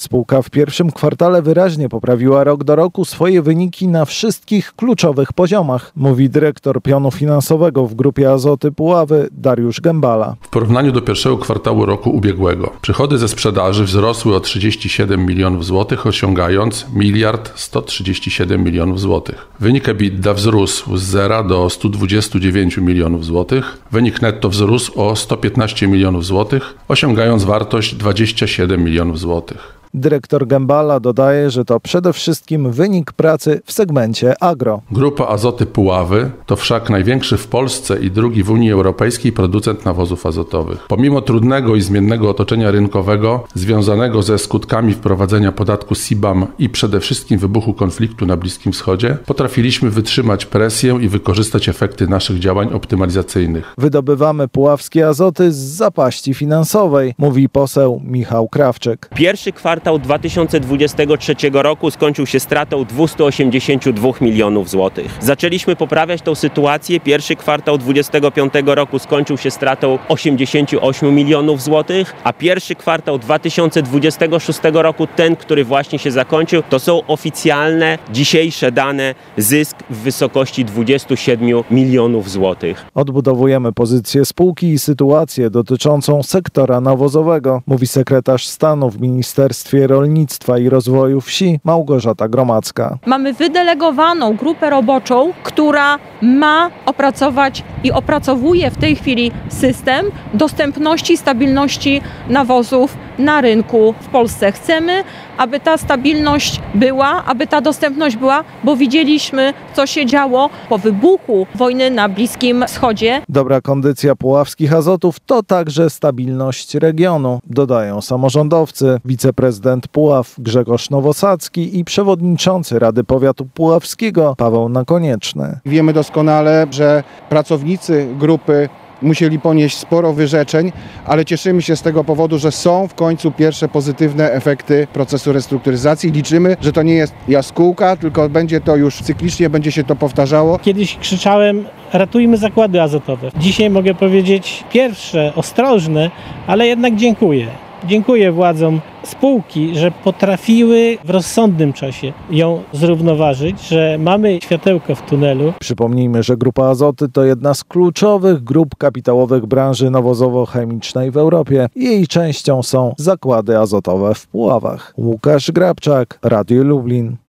Spółka w pierwszym kwartale wyraźnie poprawiła rok do roku swoje wyniki na wszystkich kluczowych poziomach, mówi dyrektor pionu finansowego w Grupie Azoty Puławy Dariusz Gębala. W porównaniu do pierwszego kwartału roku ubiegłego przychody ze sprzedaży wzrosły o 37 milionów złotych, osiągając 1 137 milionów złotych. Wynik EBITDA wzrósł z 0 do 129 milionów złotych. Wynik netto wzrósł o 115 milionów złotych, osiągając wartość 27 milionów złotych. Dyrektor Gębala dodaje, że to przede wszystkim wynik pracy w segmencie agro. Grupa Azoty Puławy to wszak największy w Polsce i drugi w Unii Europejskiej producent nawozów azotowych. Pomimo trudnego i zmiennego otoczenia rynkowego związanego ze skutkami wprowadzenia podatku CBAM i przede wszystkim wybuchu konfliktu na Bliskim Wschodzie, potrafiliśmy wytrzymać presję i wykorzystać efekty naszych działań optymalizacyjnych. Wydobywamy puławskie azoty z zapaści finansowej, mówi poseł Michał Krawczyk. Pierwszy kwartał 2023 roku skończył się stratą 282 milionów złotych. Zaczęliśmy poprawiać tą sytuację. Pierwszy kwartał 2025 roku skończył się stratą 88 milionów złotych, a pierwszy kwartał 2026 roku, ten, który właśnie się zakończył, to są oficjalne, dzisiejsze dane, zysk w wysokości 27 milionów złotych. Odbudowujemy pozycję spółki i sytuację dotyczącą sektora nawozowego, mówi sekretarz stanu w Ministerstwie Rolnictwa i Rozwoju Wsi Małgorzata Gromacka. Mamy wydelegowaną grupę roboczą, która ma opracować i opracowuje w tej chwili system dostępności i stabilności nawozów na rynku w Polsce. Chcemy, aby ta stabilność była, aby ta dostępność była, bo widzieliśmy, co się działo po wybuchu wojny na Bliskim Wschodzie. Dobra kondycja puławskich azotów to także stabilność regionu, dodają samorządowcy. Wiceprezydent Puław Grzegorz Nowosadzki i przewodniczący Rady Powiatu Puławskiego Paweł Nakonieczny. Wiemy doskonale, że pracownicy grupy musieli ponieść sporo wyrzeczeń, ale cieszymy się z tego powodu, że są w końcu pierwsze pozytywne efekty procesu restrukturyzacji. Liczymy, że to nie jest jaskółka, tylko będzie to już cyklicznie, będzie się to powtarzało. Kiedyś krzyczałem: ratujmy zakłady azotowe. Dzisiaj mogę powiedzieć pierwsze, ostrożne, ale jednak dziękuję. Dziękuję władzom spółki, że potrafiły w rozsądnym czasie ją zrównoważyć, że mamy światełko w tunelu. Przypomnijmy, że Grupa Azoty to jedna z kluczowych grup kapitałowych branży nawozowo-chemicznej w Europie. Jej częścią są zakłady azotowe w Puławach. Łukasz Grabczak, Radio Lublin.